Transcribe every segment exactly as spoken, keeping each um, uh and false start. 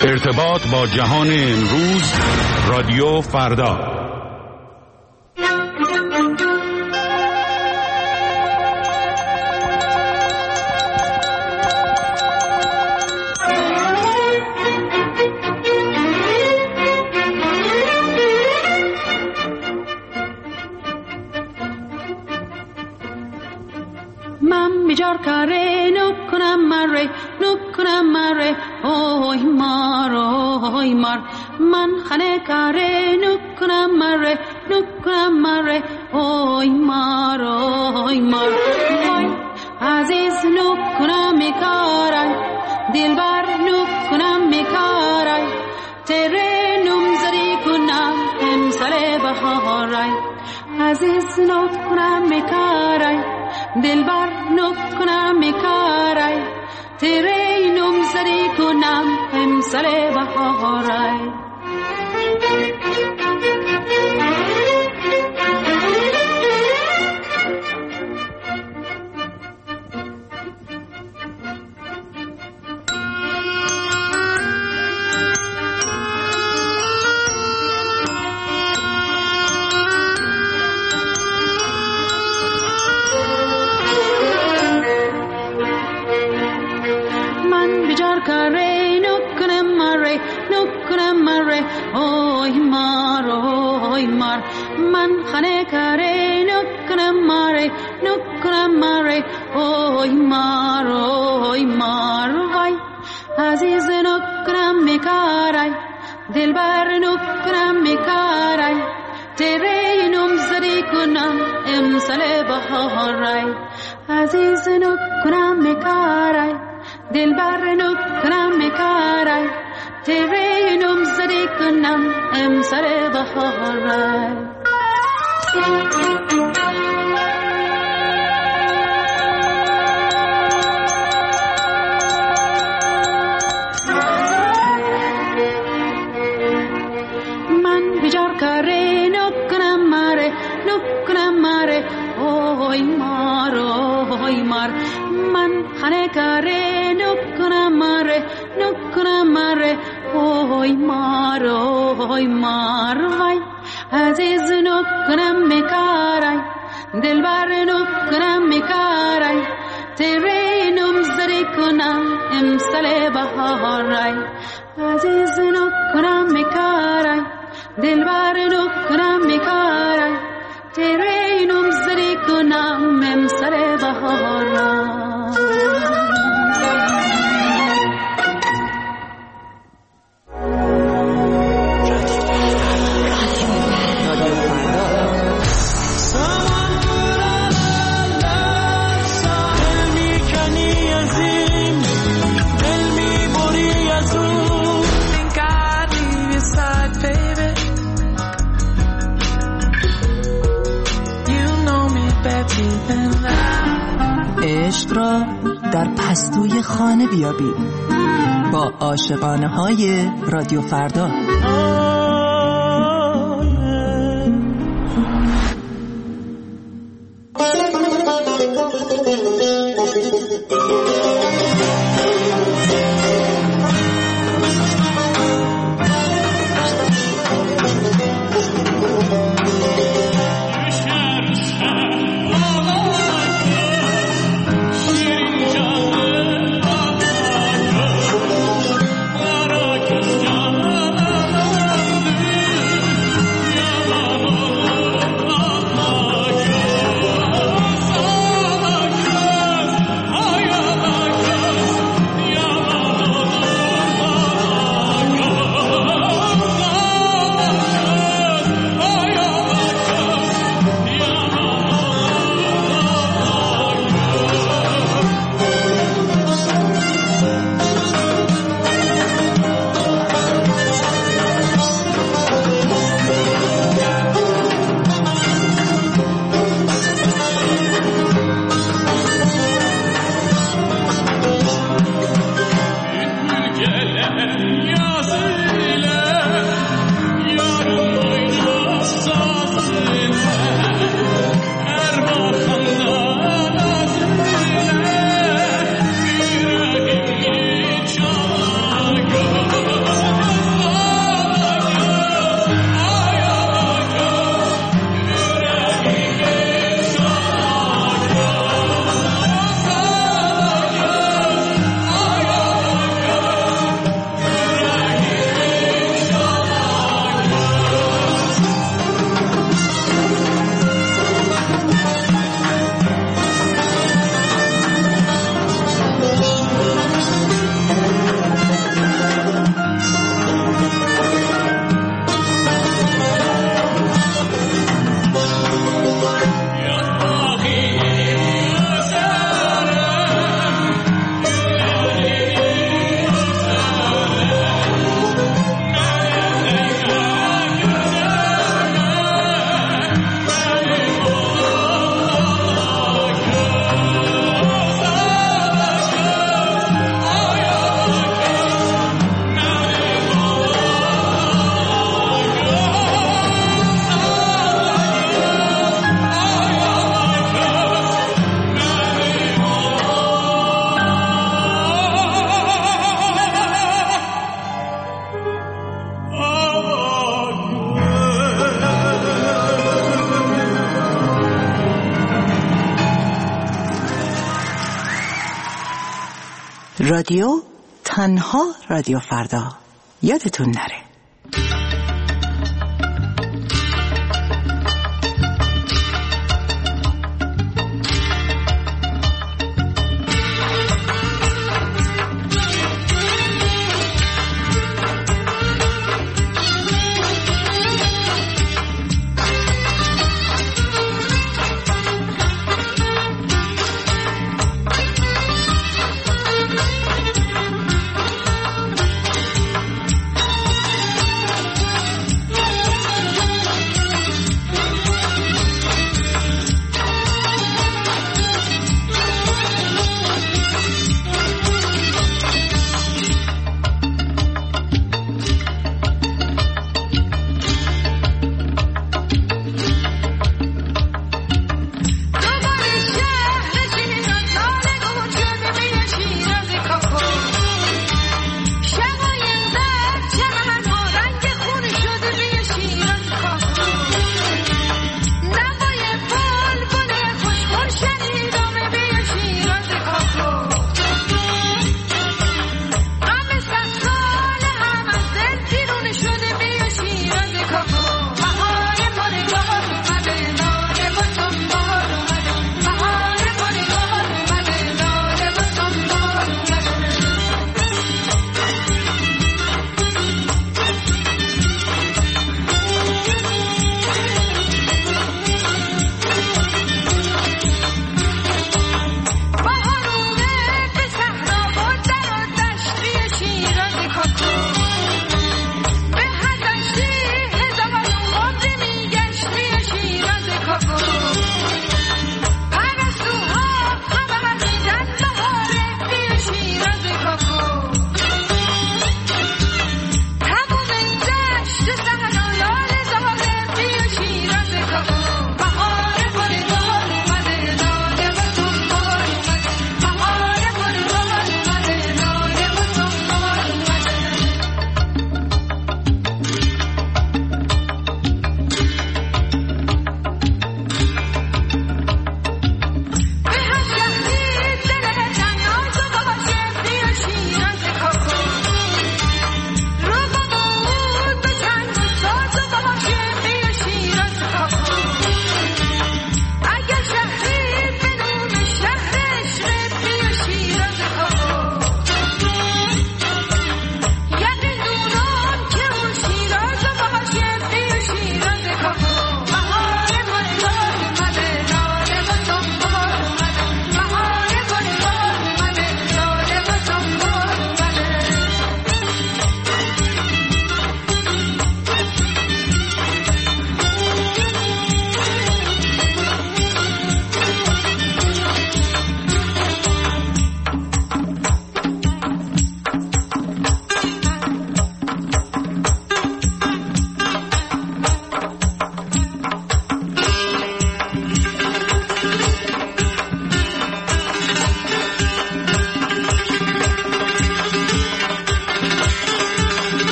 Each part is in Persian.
ارتباط با جهان امروز، رادیو فردا. من بیجار کاره نکنم مره نکنم مره اوی مار اوی مار من خانه کاره نکنم مره نکنم مره اوی مار اوی مار وای عزیز نکنم میکارای دلبر نکنم میکارای تره نمزری کنم امسال بهارای عزیز نکنم میکارای دلبر نکنم میکارای تیره نمزری کنم امسال بهارای کاره نکنم مره نکنم مره اوی مار اوی مار من خانه کاره نکنم مره نکنم مره اوی مار اوی مار وای عزیز نکنم میکارای دلبر نکنم میکارای تیره نمزری کنم امسال بهارای عزیز نکنم میکارای دلبر نکنم میکارای تیره نمزری کنم امسال بهارای من بیجار کاره نکنم ماره نکنم ماره اوی مار اوی مار من خانه کاره نکنم ماره نکنم ماره اوی مار اوی مار وای عزیز نکنم میکارای دلبر نکنم میکارای تیره نمزری کنم امسال بهارای عزیز نکنم میکارای دلبر نکنم میکارای تیره نمزری کنم امسال بهارای عشق را در پستوی خانه بیابید با عاشقانه های رادیو فردا. رادیو تنها رادیو فردا، یادتون نره.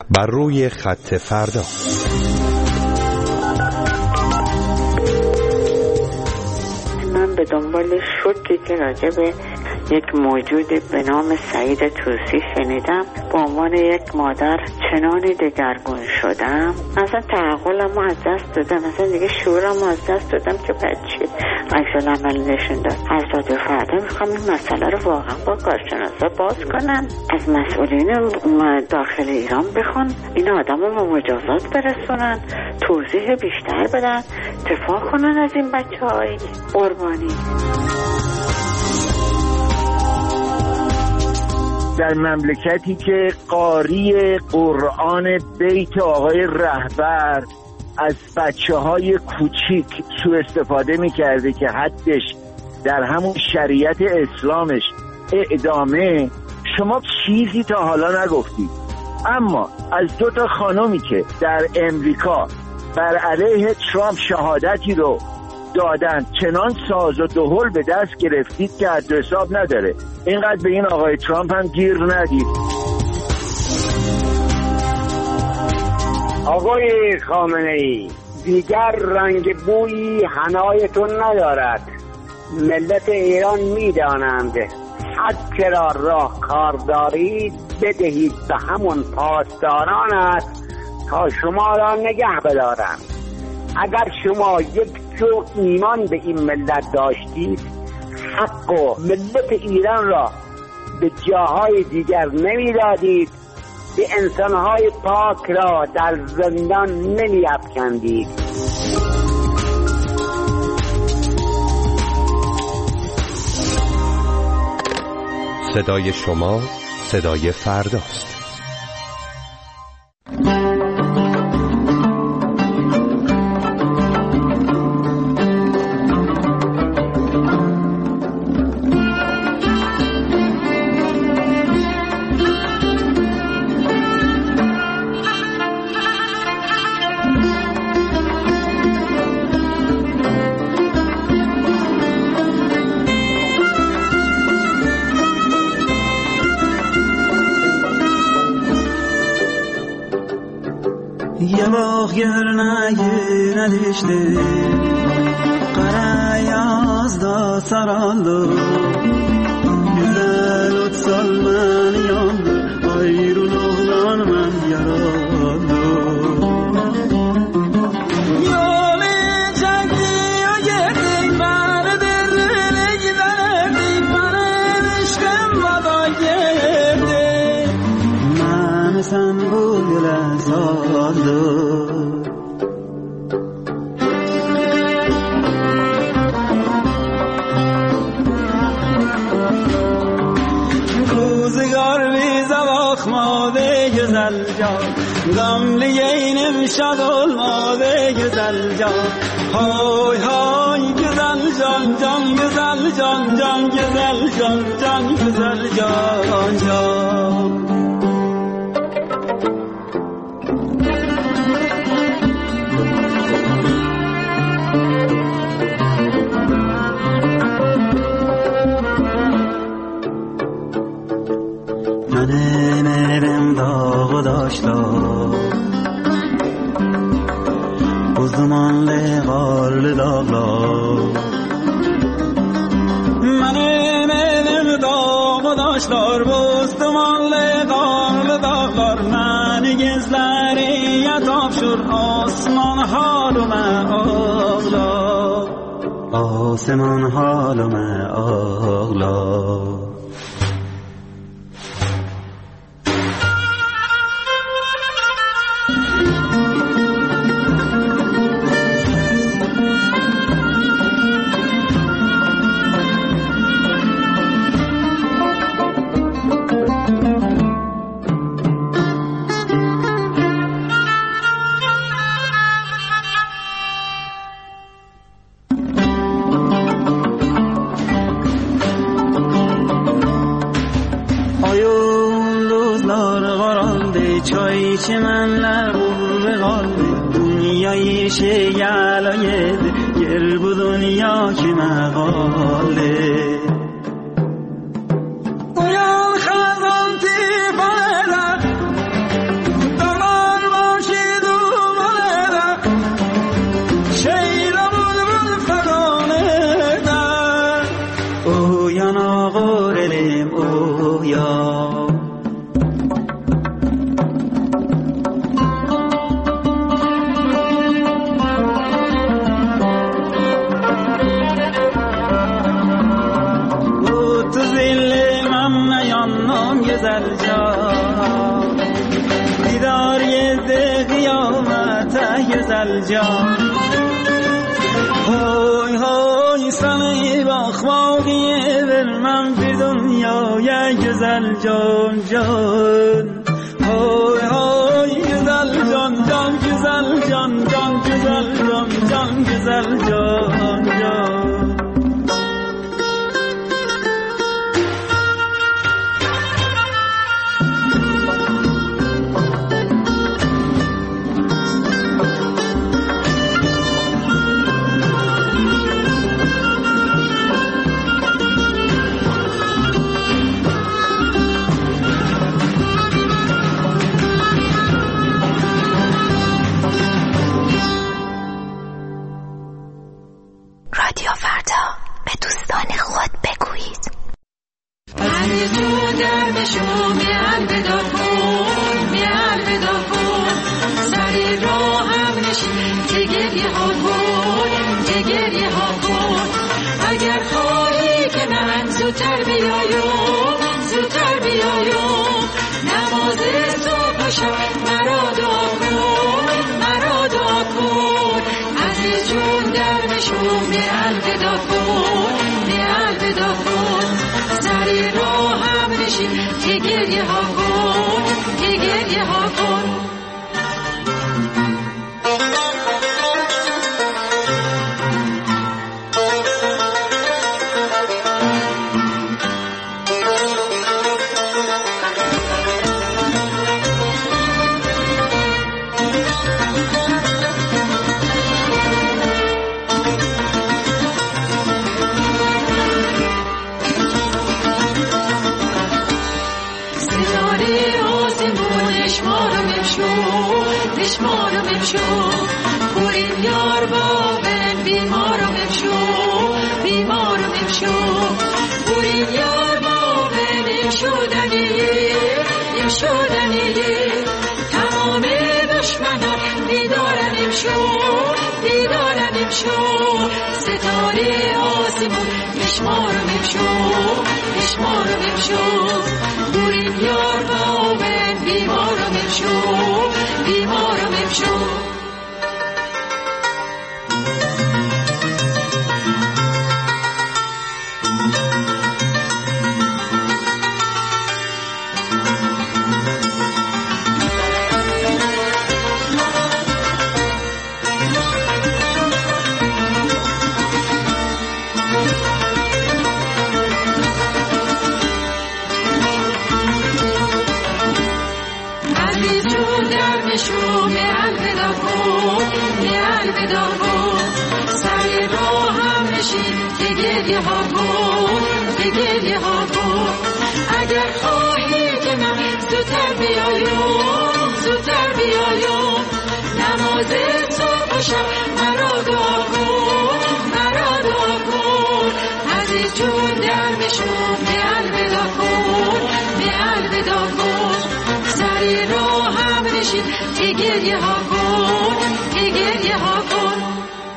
بر روی خط فردا. من به دنبال شوکی که راجع به یک موجود به نام سعید طوسی شنیدم، به عنوان یک مادر چنانی دگرگون شدم، اصلا تعقلم از دست دادم، اصلا دیگه شعورم از دست دادم که بچه عکس العمل نشون داد. از رادیو فردا میخوام این مسئله رو واقعا با کارشناسا باز کنم، از مسئولین داخل ایران بخوان این آدم رو به مجازات برسونن، توضیح بیشتر بدن، دفاع کنن از این بچه های قربانی. در مملکتی که قاری قرآن بیت آقای رهبر از بچه های کوچیک سوء استفاده می کرده که حدش در همون شریعت اسلامش اعدامه، شما چیزی تا حالا نگفتید. اما از دو تا خانومی که در امریکا بر علیه ترامپ شهادتی رو دادن چنان ساز و دهل به دست گرفتید که حد و حساب نداره. اینقدر به این آقای ترامپ هم گیر ندید. آقای خامنه‌ای، دیگر رنگ بویی حنایتون ندارد. ملت ایران میدانند هر را راه کار دارید بدهید به همون پاسدارانت تا شما را نگه بدارند. اگر شما یک جو ایمان به این ملت داشتید، حق و ملت ایران را به جاهای دیگر نمیدادید، به انسانهای پاک را در زندان نمی افکندید. صدای شما صدای فرداست. یه باغیرنا yerleşti Kara yazda saraldı Güzel ot salman yandı Ayrılıktan ben yaralı Yolu çekti gittik Bana derine giderdik Bana ilişkim bana geldi Ben sen bu yıla saldı güzel can Gamli yeğenim şad olmadı güzel can Hay hay güzel can can güzel can can güzel can can güzel can can Uzmanlı garlı dağlar Benim elim dağdaşlar Uzmanlı garlı dağlar Beni gizleriye tapşır Osman halıme ağlar Osman halıme ağlar çimenler vurdu kaldı Dünyayı şey yalaydı Yer bu dünya kime kaldı Uyan kazan tifaneler Dağlar های ده قیامت گزلجان های های سمی باخماقیه برمم به دنیای گزل جان جان های های گزل جان جان گزل جان جان گزل جان جان گزل جان جان زودتر بیایم زودتر بیایم نماز صبح شب مرا دعا کن مرا دعا کن عزیز جون درمشون به الوداع کن به الوداع کن سری راه هم نشین که گریه ها کن که گریه ها کن بریم یار با بن بیمارم امشو بیمارم امشو بریم یار با بن امشودنی امشودنی تمام دشمنان دیدارن امشو دیدارن امشو ستاره آسمون بشمارم امشو بشمارم امشو بریم یار با بن بیمارم امشو بیمارم امشو سر راه هم نشین که گریه ها کن که گریه ها کن اگر خواهی که من زودتر بیایم زودتر بیایم نماز صبح و شب مرا دعا کن مرا دعا کن عزیز جون درمشون به الوداع کن به الوداع کن سر راه هم نشین که گریه ها کن که گریه ها کن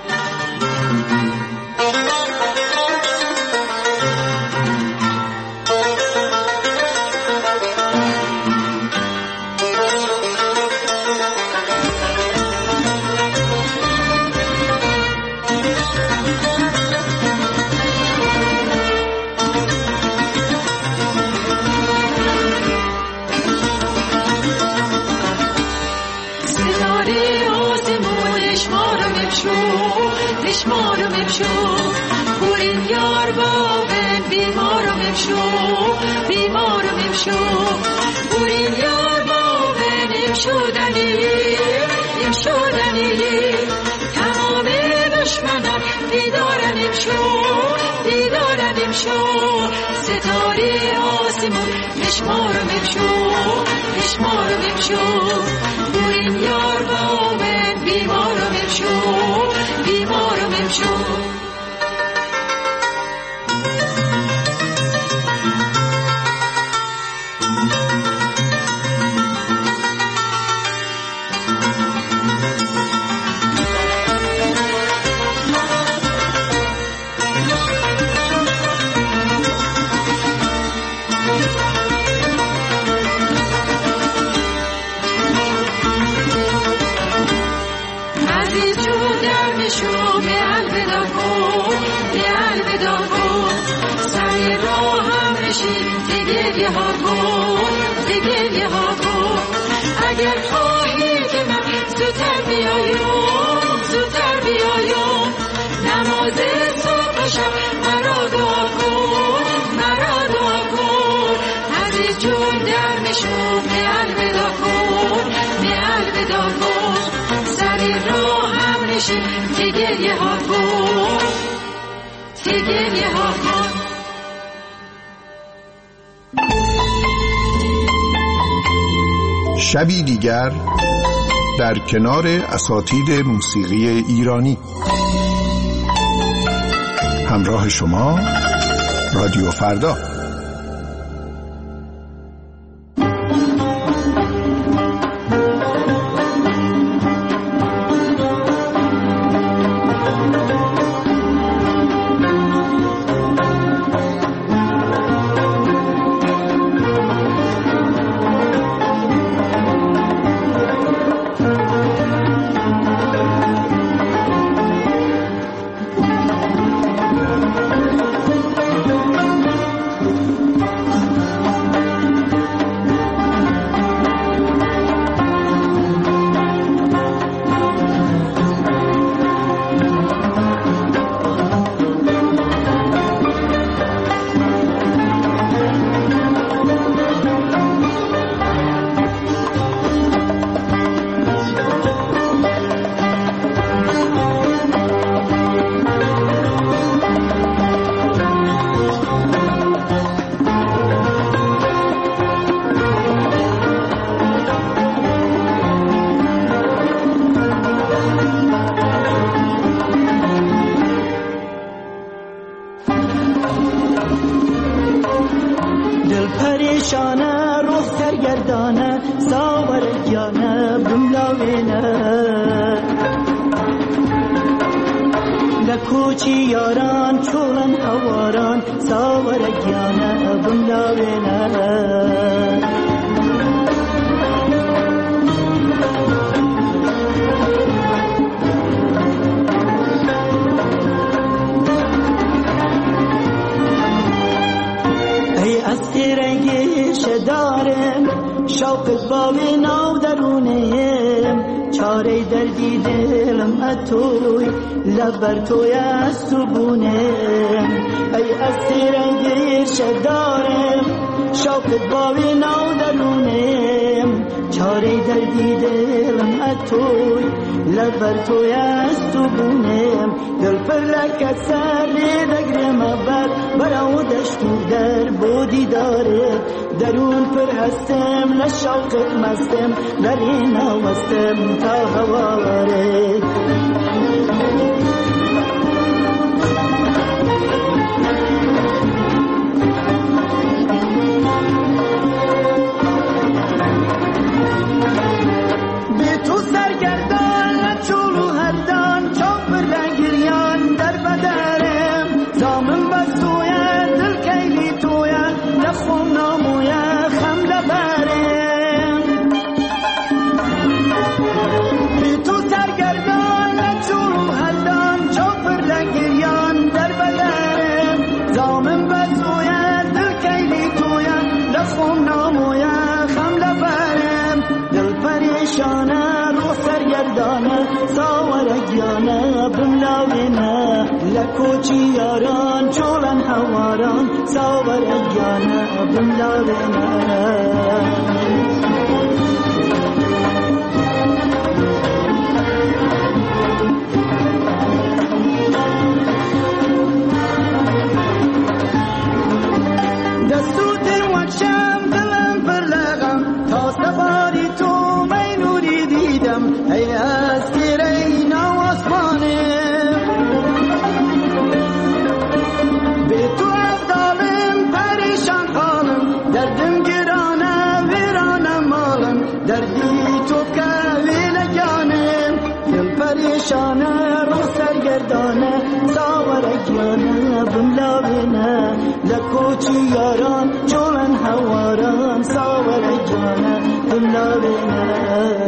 بشمارم امشو بریم یار با بن بیمارم امشو بیمارم امشو بریم یار با بن امشودنی امشودنی تمام دشمنان دیدارن امشو دیدارن امشو ستاره آسمون بشمارم امشو بشمارم امشو بریم یار با بن بیمارم امشو بیمارم امشو گریه ها کن ز گریه ها کن اگر خواهی که من زودتر بیایم زودتر بیایم نماز صبح و شب مرا دعا کن مرا دعا کن عزیز جون در نشون می الودا کن می الودا کن سر راه هم نشین ز گریه ها کن ز گریه ها کن شبی دیگر در کنار اساتید موسیقی ایرانی. همراه شما رادیو فردا. شوق باوی نو درونیم چاره دردی دلم اتوی لبر توی از تو بونیم ای از تیرنگی شدارم شوق باوی نو درونیم چاره دردی دلم اتوی لبر توی از تو بونیم دل پر لکت سر دگرم بر براو دشتو در بودی داره درون پر هستم لشوقت مستم در این وستم تا هواره به تو سرگردان لچولو هردان چون پر لگریان در بدرم زامن بستویا دل کیلی تویا لخون نامویا خم لبرم بی تو سرگردان لچولو هردان چون پر لگریان در بدرم زامن بستویا دل کیلی تویا لخون نامویا خم لبرم دل پریشانه رو سرگردانه ساورگیانه بملاوینه لکوچی یاران چولن هواران ساورگیانه بملاوینه دستو دل وکشم دلم پر لغم تا سفاری تو می نوری دیدم ای از گیره نو آسمانم به تو افدالم پریشان حالم دردم گرانه ویرانه مالم دردی تو که ویلگانم دل پریشانه رو سرگردانه ساورگیانه بملاوینه لکوچی یاران چولن هواران ساورگیانه بملاوینه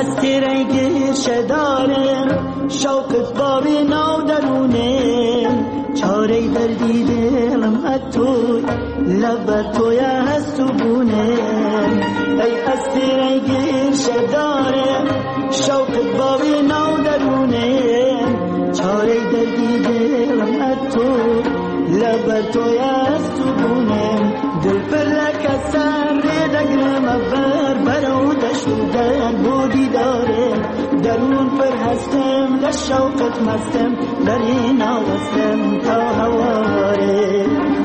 از تیره گرشه دارم شوقت بابی نو درونم چاره در دیدم اتوی لبر توی هست و بونم ای از تیره گرشه دارم شوقت بابی نو درونم چاره در دیدم اتوی لبر توی هست و بونم دل پر لکه سر دگرم بر برو دشت در بودی داره درون پر هستم در شوقت مستم در این آوستم تا هواره